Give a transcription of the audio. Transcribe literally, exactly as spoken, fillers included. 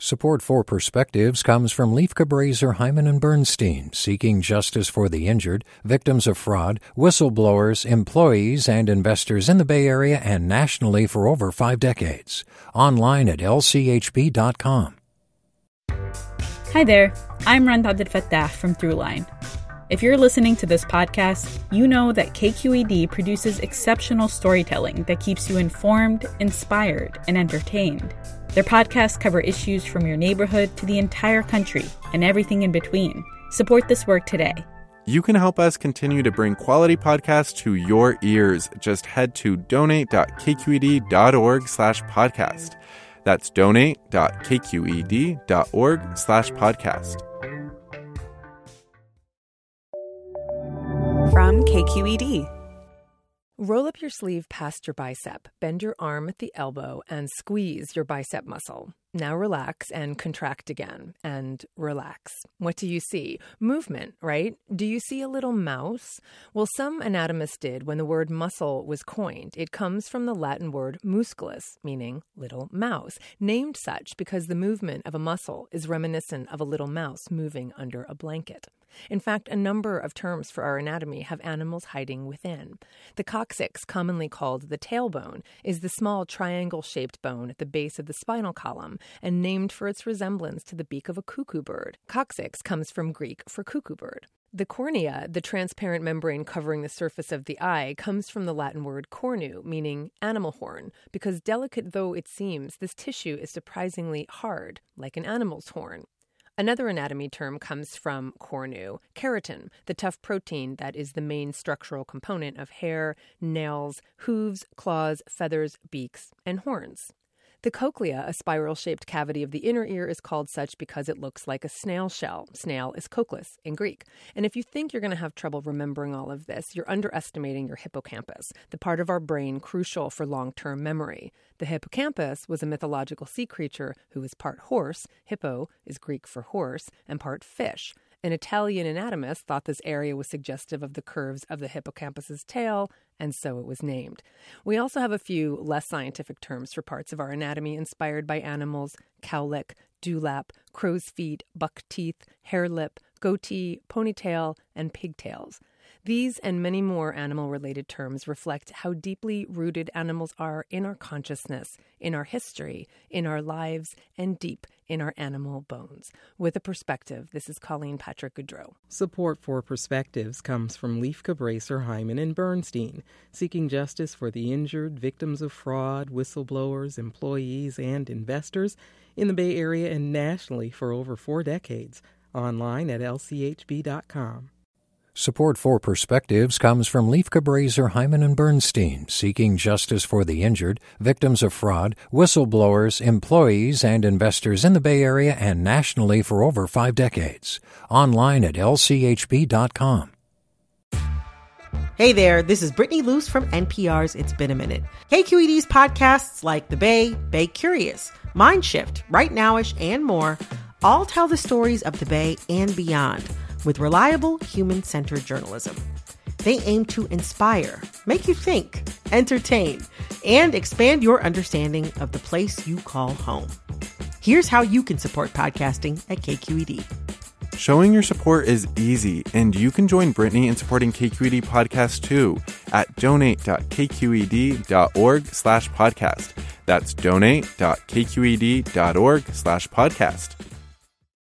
Support for Perspectives comes from Leif Cabraser, Hyman and Bernstein, seeking justice for the injured, victims of fraud, whistleblowers, employees, and investors in the Bay Area and nationally for over five decades. Online at L C H B dot com. Hi there, I'm Rand Abdel Fattah from Throughline. If you're listening to this podcast, you know that K Q E D produces exceptional storytelling that keeps you informed, inspired, and entertained. Their podcasts cover issues from your neighborhood to the entire country and everything in between. Support this work today. You can help us continue to bring quality podcasts to your ears. Just head to donate.kqed.org slash podcast. That's donate.kqed.org slash podcast. From K Q E D. Roll up your sleeve past your bicep, bend your arm at the elbow, and squeeze your bicep muscle. Now relax and contract again, and relax. What do you see? Movement, right? Do you see a little mouse? Well, some anatomists did when the word muscle was coined. It comes from the Latin word musculus, meaning little mouse, named such because the movement of a muscle is reminiscent of a little mouse moving under a blanket. In fact, a number of terms for our anatomy have animals hiding within. The coccyx, commonly called the tailbone, is the small triangle-shaped bone at the base of the spinal column and named for its resemblance to the beak of a cuckoo bird. Coccyx comes from Greek for cuckoo bird. The cornea, the transparent membrane covering the surface of the eye, comes from the Latin word cornu, meaning animal horn, because delicate though it seems, this tissue is surprisingly hard, like an animal's horn. Another anatomy term comes from cornu, keratin, the tough protein that is the main structural component of hair, nails, hooves, claws, feathers, beaks, and horns. The cochlea, a spiral-shaped cavity of the inner ear, is called such because it looks like a snail shell. Snail is cochlus in Greek. And if you think you're going to have trouble remembering all of this, you're underestimating your hippocampus, the part of our brain crucial for long-term memory. The hippocampus was a mythological sea creature who was part horse, hippo is Greek for horse, and part fish. An Italian anatomist thought this area was suggestive of the curves of the hippocampus's tail, and so it was named. We also have a few less scientific terms for parts of our anatomy inspired by animals: cowlick, dewlap, crow's feet, buck teeth, hare lip, goatee, ponytail, and pigtails. These and many more animal-related terms reflect how deeply rooted animals are in our consciousness, in our history, in our lives, and deep in our animal bones. With a perspective, this is Colleen Patrick Goudreau. Support for Perspectives comes from Leif Cabraser, Hyman and Bernstein, seeking justice for the injured, victims of fraud, whistleblowers, employees, and investors in the Bay Area and nationally for over four decades. Online at L C H B dot com. Support for Perspectives comes from Leif Cabraser, Hyman and Bernstein, seeking justice for the injured, victims of fraud, whistleblowers, employees, and investors in the Bay Area and nationally for over five decades. Online at L C H B dot com. Hey there, this is Brittany Luce from N P R's It's Been a Minute. K Q E D's podcasts like The Bay, Bay Curious, Mindshift, Right Nowish, and more all tell the stories of the Bay and beyond, with reliable, human-centered journalism. They aim to inspire, make you think, entertain, and expand your understanding of the place you call home. Here's how you can support podcasting at K Q E D. Showing your support is easy, and you can join Brittany in supporting K Q E D Podcast too at donate.kqed.org slash podcast. That's donate.kqed.org slash podcast.